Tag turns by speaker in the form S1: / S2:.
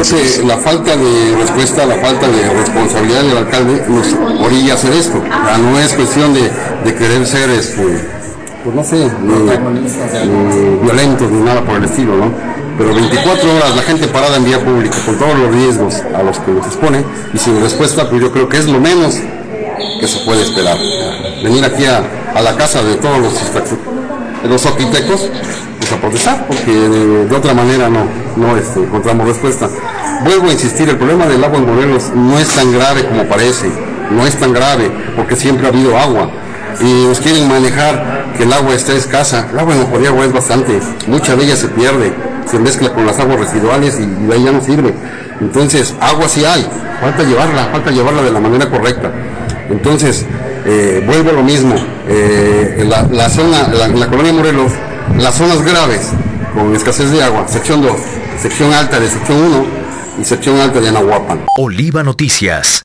S1: que la falta de respuesta, la falta de responsabilidad del alcalde nos orilla a hacer esto. No es cuestión de querer ser, pues no sé, ni violentos ni nada por el estilo, ¿no? Pero 24 horas la gente parada en vía pública con todos los riesgos a los que nos expone y sin respuesta, pues yo creo que es lo menos que se puede esperar. Venir aquí a la casa de todos los oquitecos, pues a protestar, porque de otra manera no encontramos respuesta. Vuelvo a insistir, el problema del agua en Morelos no es tan grave como parece, no es tan grave, porque siempre ha habido agua. Y nos quieren manejar que el agua está escasa. El agua en Ojoriagua es bastante, mucha de ella se pierde, se mezcla con las aguas residuales y de ahí ya no sirve. Entonces, agua sí hay, falta llevarla de la manera correcta. Entonces, vuelvo a lo mismo, la colonia Morelos, las zonas graves con escasez de agua, sección 2, sección alta de sección 1 y sección alta de Anahuapan.
S2: Oliva Noticias.